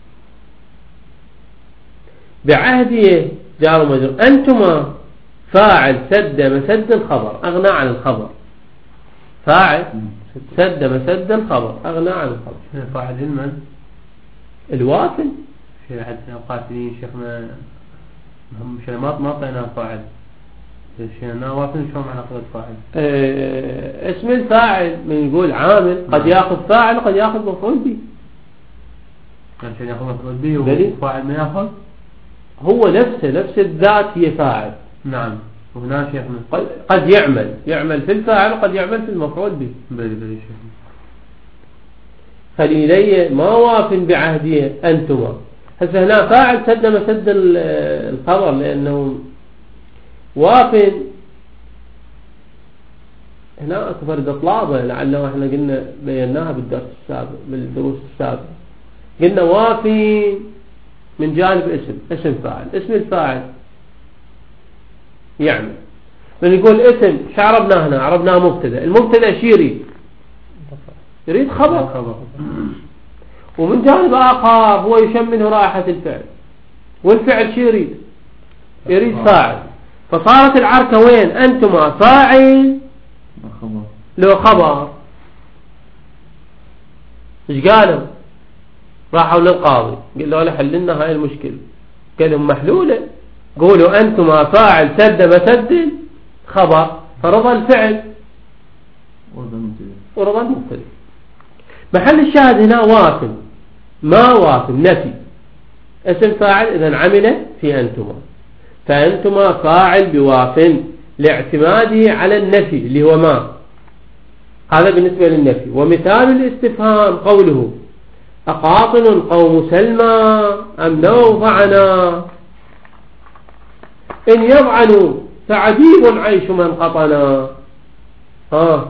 بعهدي جار ومجرور. أنتما فاعل سد مسد الخبر أغنى عن الخبر. فاعل سد مسد الخبر أغنى عن الخبر. فاعل من؟ الوافل. في أحد قاتلين شيخنا هم شلمات ما طينا فاعل. شيخنا وافل شو معنى قدر فاعل؟ اه اسم الفاعل من يقول عامل قد يأخذ فاعل قد يأخذ مفعول به. عشان ياخذ مفعول به وفاعل ما ياخذ هو نفسه نفس الذات هي فاعل. نعم. وهنا شيخنا قد يعمل يعمل في الفاعل وقد يعمل في المفعول به. بلي بلي شيخنا. خليلي ما واف بعهديه أنتما. هسه هنا فاعل سد مسد الخبر لأنه واف هنا أكبر إطلابه لعله احنا قلنا بيناها بالدرس السابق بالدروس السابقة. قلنا وافي من جانب اسم اسم فاعل. اسم الفاعل يعمل. من يقول اسم شو عربناه هنا؟ عربناه مبتدا. المبتدا شو يريد؟ يريد خبر. ومن جانب آخر هو يشم منه رائحة الفعل. والفعل شو يريد؟ يريد فاعل. فصارت العركة وين؟ أنتما فاعل لو خبر. ايش قالوا؟ راحوا للقاضي قالوا له حل لنا هاي المشكلة. قال لهم محلولة. قولوا أنتما فاعل سد مسد خبر فرضى الفعل ورضى المبتدا. محل الشاهد هنا واف ما واف نفي اسم فاعل إذا عمل في أنتما. فأنتما فاعل بواف لاعتماده على النفي اللي هو ما. هذا بالنسبة للنفي. ومثال الاستفهام قوله أقاطن قوم سلمى أم نوضعنا إن يضعنوا فعجيب عيش من قطنا. ها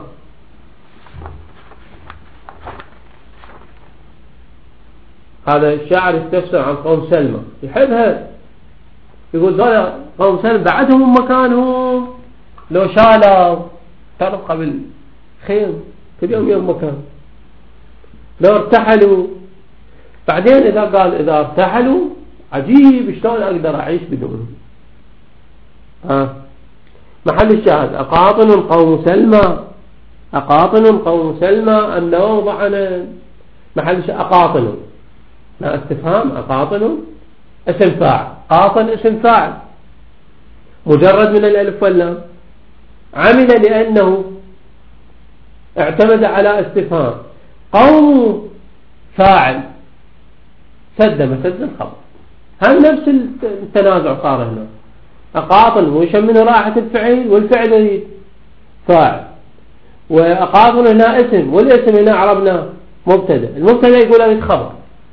هذا الشاعر استفسر عن قوم سلمى يحبها. يقول ذولا قوم سلمى بعدهم مكانهم لو شالوا تعرف قبل خيم كل يوم يوم مكان لو ارتحلوا. بعدين إذا قال إذا ارتحلوا عجيب شلون أقدر أعيش بدونهم. ها محل الشاهد أقاطن قوم سلمى أقاطن قوم سلمى أم نوضعنا. محل الشاهد أقاطن لا استفهام. أقاطن اسم فاعل. قاطن اسم فاعل مجرد من الألف واللام. عمل لأنه اعتمد على استفهام. قوم فاعل سد مسد الخبر. هم نفس التنازع صار هنا. أقاطن ويشم منه راحة الفعل والفعل يريد فاعل. وأقاطن هنا اسم والاسم هنا عربنا مبتدا. المبتدا يقول أريد خبر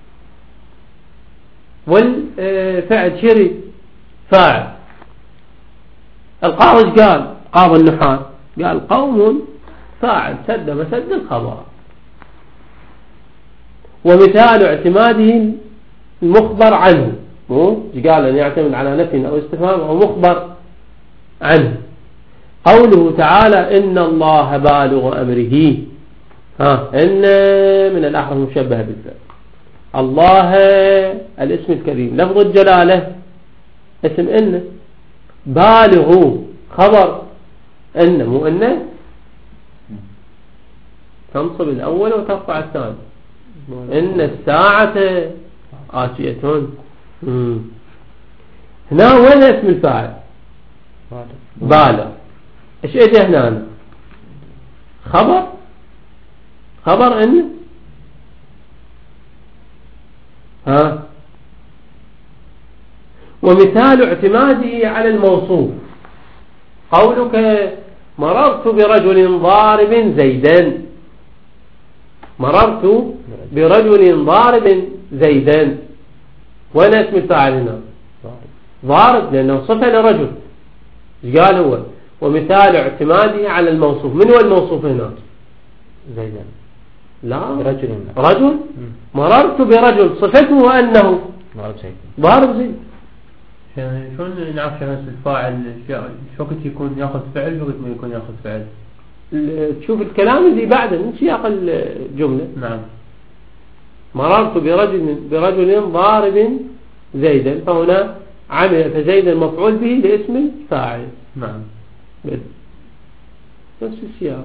والفعل شري فاعل. القاضي قال قاضي النحاة قال قوم فاعل سد مسد الخبر. ومثال اعتماده المخبر عنه. مو قال أن يعتمد على نفي أو استفهام أو مخبر عنه. قوله تعالى إن الله بالغ أمره. ها إن من الأحرف المشبهة بالفعل. الله الاسم الكريم لفظ الجلالة اسم إن. بالغ خبر إن مو إن تنصب الأول وترفع الثاني. إن الساعة آتية. هنا وين اسم الفاعل؟ بالغ. ايش اجى هنا؟ خبر خبر إن. ها ومثال اعتماده على الموصوف قولك مررت برجل ضارب زيدا. مررت برجل ضارب زيدا. وين اسم الفاعل هنا؟ ضارب لأنه صفة لرجل. قال هو ومثال اعتماده على الموصوف. من هو الموصوف هنا؟ زيدا. لا رجل. رجل. مررت برجل صفته أنه ضارب زيد. ضارب زيد. شلون نعرف شخص الفاعل شو وقت يكون ياخذ فعل وقت ما يكون ياخذ فعل؟ تشوف الكلام اللي بعده من سياق الجملة. نعم. مررت برجل برجل ضارب زيدا. فهنا عمل فزيدا مفعول به لاسم الفاعل. نعم. نفس السياق.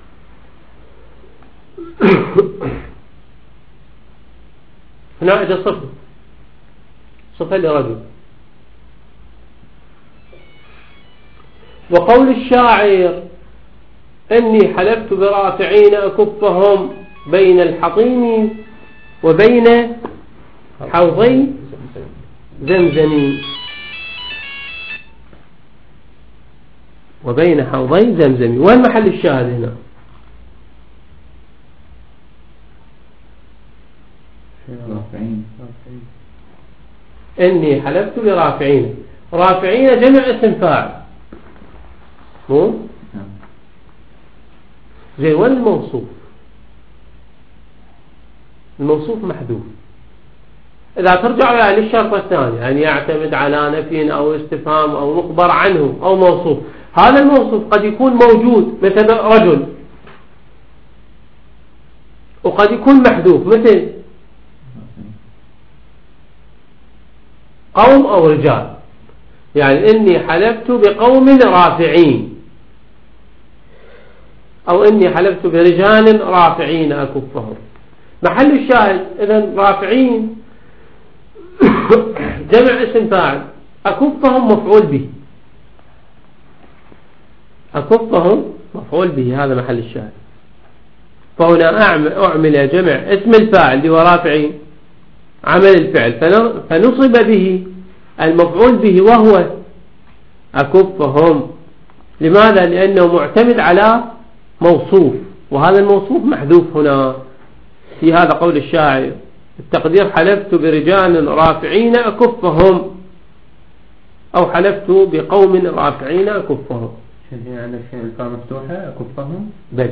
هنا اجى صفة صفة لرجل. وقول الشاعر إني حلفت برافعين أكفهم بين الحطيم وبين حوضي زمزم وبين حوضي زمزم. وين محل الشاهد هنا؟ رافعين. إني حلفت لرافعين. رافعين جمع اسم فاعل مو زي. والموصوف الموصوف محذوف. إذا ترجع للشرط الثاني أن يعتمد على نفي أو استفهام أو مخبر عنه أو موصوف، هذا الموصوف قد يكون موجود مثل رجل، وقد يكون محذوف مثل قوم أو رجال. يعني إني حلفت بقوم رافعين، أو إني حلفت برجال رافعين أكفهم. محل الشاهد إذن رافعين جمع اسم فاعل، أكفهم مفعول به، أكفهم مفعول به، هذا محل الشاهد. فهنا أعمل جمع اسم الفاعل اللي هو رافعين عمل الفعل فنصب به المفعول به وهو أكفهم. لماذا؟ لأنه معتمد على موصوف، وهذا الموصوف محذوف هنا في هذا قول الشاعر. التقدير حلفت برجال رافعين أكفهم، أو حلفت بقوم رافعين أكفهم. شايفين عندك شيء الفاء مفتوحة أكفهم؟ بل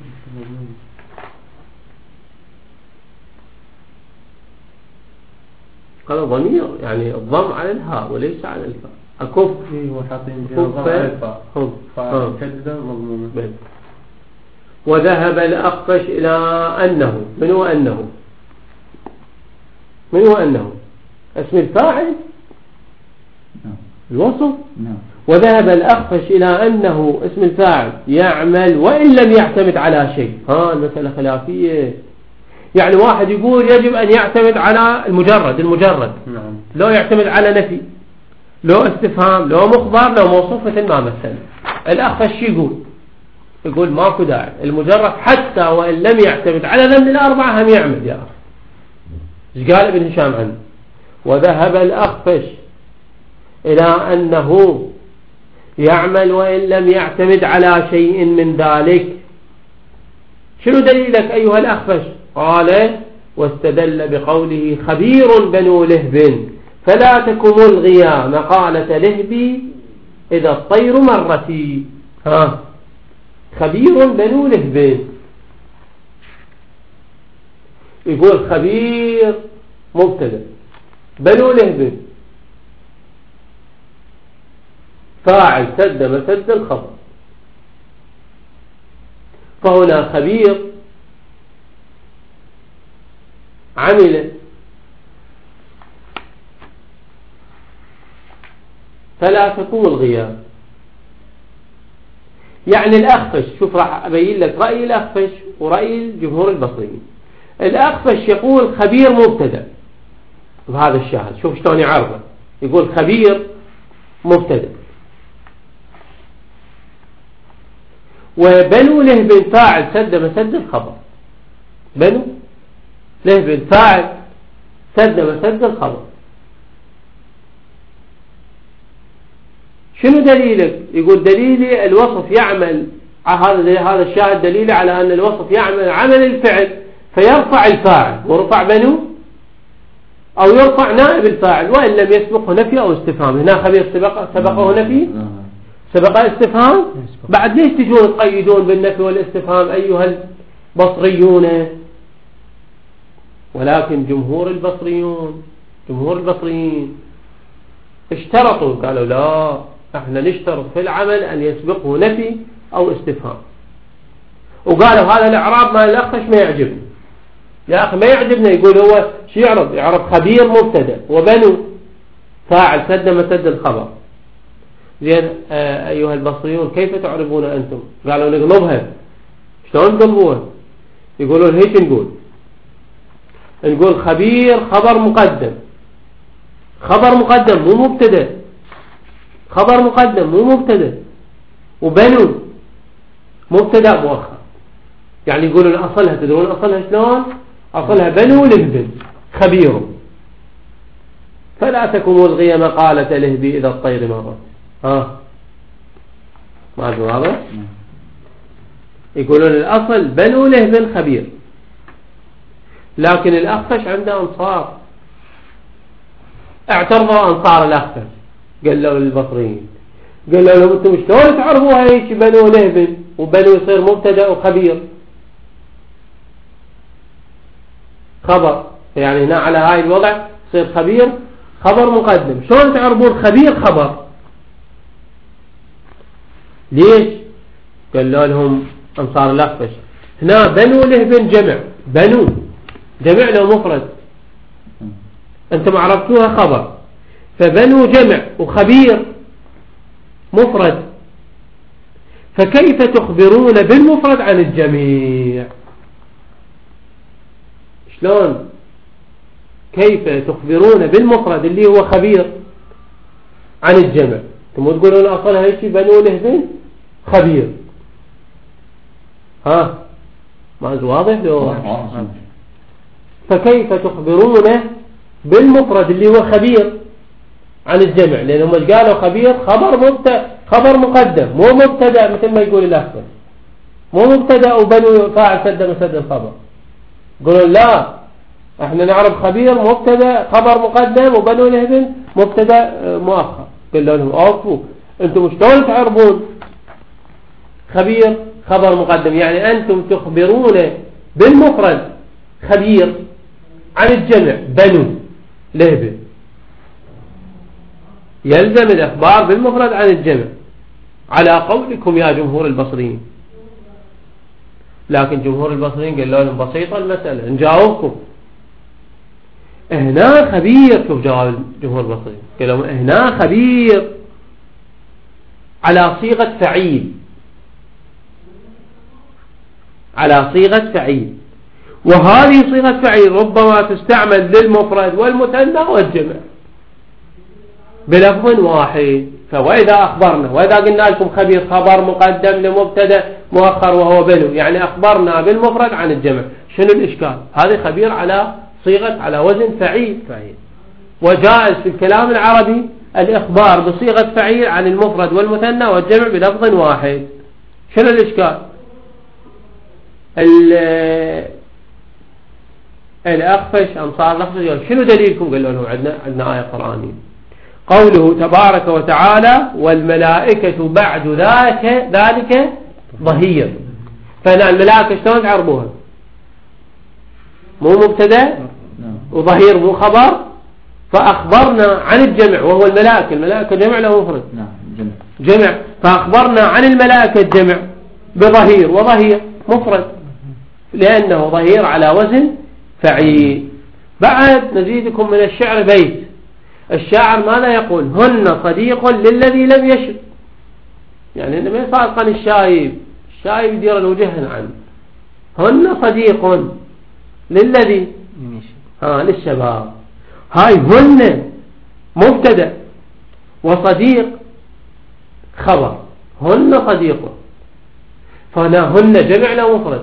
هذا ضمير، يعني الضم على الهاء وليس على الفاء. أكف وحاطين جواب على الفاء فكذا مضمومة. بل وذهب الأخفش إلى أنه، من هو أنه؟ من هو أنه؟ اسم الفاعل الوصف. وذهب الأخفش إلى أنه اسم الفاعل يعمل وإن لم يعتمد على شيء. ها المسألة خلافية. يعني واحد يقول يجب أن يعتمد على المجرد المجرد نعم. لو يعتمد على نفي، لو استفهام، لو مخبر، لو موصوف مثل ما مثل. الأخفش يقول يقول ماكو داعي، المجرد حتى وإن لم يعتمد على ذنب الأربعة هم يعمل. يا أخي ايش قال ابن هشام عنه؟ وذهب الأخفش إلى أنه يعمل وإن لم يعتمد على شيء من ذلك. شنو دليلك أيها الأخفش؟ قال واستدل بقوله خبير بنو لهب فلا تك ملغيا مقالة لهبي إذا الطير مرتي. ها خبير بنو لهب، يقول خبير مبتدا، بنو لهب فاعل سد مسد الخبر. فهنا خبير عمل فلا تكون الغياب. يعني الأخفش، شوف راح أبين لك رأي الأخفش ورأي الجمهور البصريين. الأخفش يقول خبير مبتدا بهذا الشاهد، شوف شلون يعرضه، يقول خبير مبتدا وبنو لهب فاعل سد مسد الخبر. بنو لهب فاعل سد مسد الخبر. شنو دليلك؟ يقول دليلي الوصف يعمل، هذا هذا الشاهد دليلي على أن الوصف يعمل عمل الفعل فيرفع الفاعل، ورفع بنو أو يرفع نائب الفاعل وإن لم يسبقه نفي أو استفهام. هنا خبير سبق سبقه نفي، سبق استفهام. بعد ليش تجون تقيدون بالنفي والاستفهام أيها البصريون؟ ولكن جمهور البصريون جمهور البصريين اشترطوا، قالوا لا احنا نشترط في العمل أن يسبقه نفي أو استفهام. وقالوا هذا الإعراب ما الأخفش ما يعجبنا. يا أخي ما يعجبنا، يقول هو شو يعرب؟ يعرب خبير مبتدا وبنو فاعل سد مسد الخبر. زين آه أيها البصريون كيف تعربون أنتم؟ قالوا نقلبها. شلون نقلبوها؟ يقولون هيك نقول نقول خبير خبر مقدم، خبر مقدم مو مبتدا، خبر مقدم مو مبتدا، وبنو مبتدا مؤخر. يعني يقولون أصلها، تدرون أصلها شلون؟ أصلها بنو لهب خبير، فلا تكن ملغية مقالة لهبي إذا الطير مرت. ها ما هذا واضح؟ يقولون الأصل بنو لهب خبير، لكن الأخفش عنده أنصار، اعترضوا أنصار الأخفش، قالوا للبصريين قالوا لهم أنتم شلون تعرفوها هيك بنو لهب وبنو يصير مبتدأ وخبير خبر، يعني هنا على هاي الوضع يصير خبير خبر مقدم، شلون تعرفون خبير خبر؟ ليش؟ قالوا لهم أنصار الأخفش هنا بنو لهب جمع، بنو جمع له مفرد، أنتم عرفتوها خبر، فبنو جمع وخبير مفرد، فكيف تخبرون بالمفرد عن الجميع؟ شلون كيف تخبرون بالمفرد اللي هو خبير عن الجمع؟ ثم تقولون أصلها هيك بنو لهب خبير. ها ما واضح له؟ فكيف تخبرون بالمفرد اللي هو خبير عن الجمع؟ لأنهم قالوا خبير خبر مبتدأ خبر مقدم مو مبتدأ مثل ما يقول الأخبر، مو مبتدأ وبنو فاعل سد مسد الخبر. يقولون لا احنا نعرف خبير مبتدأ خبر مقدم وبنو لهب مبتدأ مؤخر. قالوا لهم اوفوا انتم شلون تعرفون خبير خبر مقدم؟ يعني أنتم تخبرون بالمفرد خبير عن الجمع بنو لهب، يلزم الإخبار بالمفرد عن الجمع على قولكم يا جمهور البصريين. لكن جمهور البصريين قال لهم بسيطة المسألة نجاوبكم، هنا خبير. شوف جواب جمهور البصريين قال لهم هنا خبير على صيغة فعيل، على صيغة فعيل، وهذه صيغة فعيل ربما تستعمل للمفرد والمثنى والجمع بلفظ واحد. فوإذا أخبرنا وإذا قلنا لكم خبير خبر مقدم لمبتدأ مؤخر وهو بنو، يعني أخبرنا بالمفرد عن الجمع، شنو الإشكال؟ هذه خبير على صيغة على وزن فعيل. وجائز في الكلام العربي الإخبار بصيغة فعيل عن المفرد والمثنى والجمع بلفظ واحد. شنو الإشكال؟ الأخفش أنصار الأخفش شنو دليلكم؟ قالوا له عندنا عندنا آية قرآنية قوله تبارك وتعالى والملائكة بعد ذلك ذلك ظهير. فهنا الملائكة شلون تعرفوها؟ مو مبتدأ وظهير مو خبر، فأخبرنا عن الجمع وهو الملائكة، الملائكة جمع له مفرد جمع، فأخبرنا عن الملائكة الجمع بظهير وظهير مفرد لأنه ظهير على وزن فعيل. بعد نزيدكم من الشعر بيت، الشاعر ماذا يقول؟ هن صديق للذي لم يشب، يعني إنه ما يصادقن الشايب، الشايب يدير الوجه عنه. هن صديق للذي ها للشباب، هاي هن مبتدأ وصديق خبر، هن صديق، فهنا هن جمع لا مفرد؟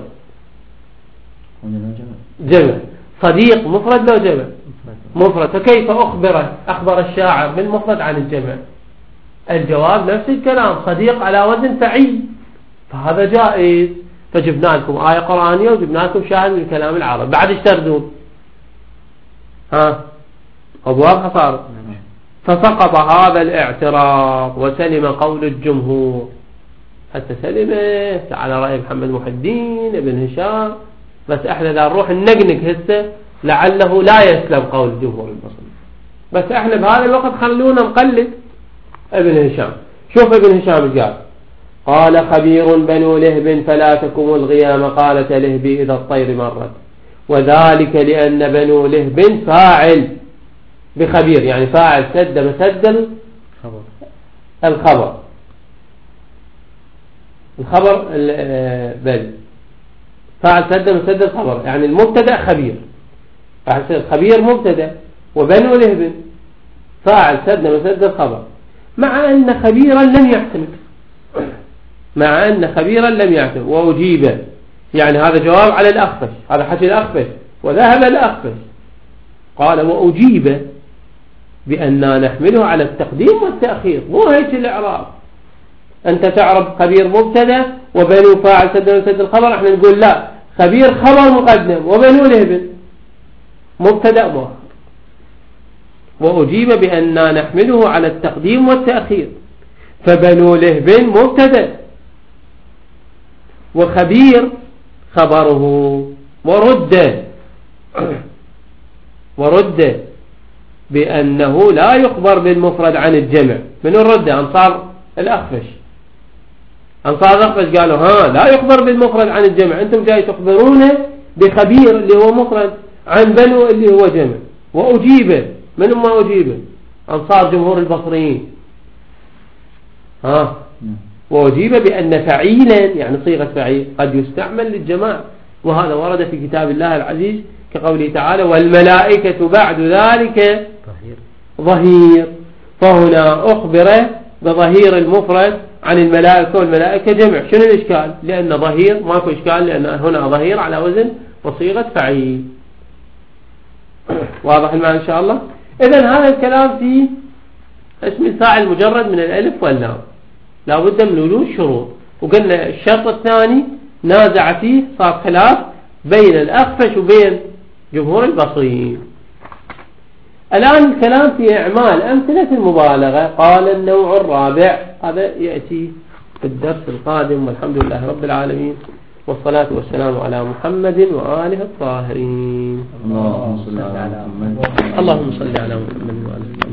جمع. صديق مفرد لا جمع؟ مفرد. فكيف أخبر أخبر الشاعر بالمفرد عن الجمع؟ الجواب نفس الكلام، صديق على وزن فعيل، فهذا جائز. فجبنا لكم آية قرآنية وجبنا لكم شاهد من الكلام العربي. بعد ايش تردون؟ ها أبواب صار. فسقط هذا الاعتراض وسلم قول الجمهور، حتى سلمت على رأي محمد محي الدين ابن هشام. بس احنا لا نروح النقنق هسه لعله لا يسلم قول الجمهور البصري، بس احنا بهذا الوقت خلونا نقلد ابن هشام. شوف ابن هشام قال قال خبير بنو لهب فلا تكم الغيام قالة لهبي إذا الطير مرت، وذلك لأن بنو لهب فاعل بخبير، يعني فاعل سد مسد الخبر الخبر بل فاعل سد مسد الخبر، يعني المبتدأ خبير، فاعل خبير مبتدأ، وبنو لهب فاعل سد مسد الخبر، مع أن خبيرا لم يحتمل، مع أن خبيرا لم يحتمل. وأجيب، يعني هذا جواب على الأخفش، هذا حكي الأخفش، وذهب الأخفش قال وأجيب بأننا نحمله على التقديم والتأخير. مو هيك الإعراب، أنت تعرب خبير مبتدا وبنو فاعل سد وسد الخبر، احنا نقول لا، خبير خبر مقدم وبنو لهب مبتدا مؤخر. وأجيب بأننا نحمله على التقديم والتأخير، فبنو لهب مبتدا وخبير خبره، ورد ورد بأنه لا يخبر بالمفرد عن الجمع. من الرد؟ أنصار الأخفش. أنصار الأخفش قالوا ها لا يخبر بالمفرد عن الجمع، أنتم جاي تخبرونه بخبير اللي هو مفرد عن بنو اللي هو جمع. وأجيب، من ما أجيب؟ أنصار جمهور البصريين. ها وأجيب بأن فعيلا يعني صيغة فعيل قد يستعمل للجماعة، وهذا ورد في كتاب الله العزيز كقوله تعالى والملائكة بعد ذلك ظهير. فهنا أخبر بظهير المفرد عن الملائكة، والملائكة جمع. شنو الإشكال؟ لأن ظهير ماكو إشكال، لأن هنا ظهير على وزن وصيغة فعيل. واضح المعنى إن شاء الله. إذن هذا الكلام في اسم الفاعل مجرد من الألف واللام، لا بد من وجود شروط. وقلنا الشرط الثاني نازع فيه، صار خلاف بين الأخفش وبين جمهور البصريين. الآن الكلام في إعمال أمثلة المبالغة. قال النوع الرابع، هذا يأتي في الدرس القادم، والحمد لله رب العالمين، والصلاة والسلام على محمد وآله الطاهرين. اللهم صل على محمد. اللهم صل على محمد وآله الطاهرين.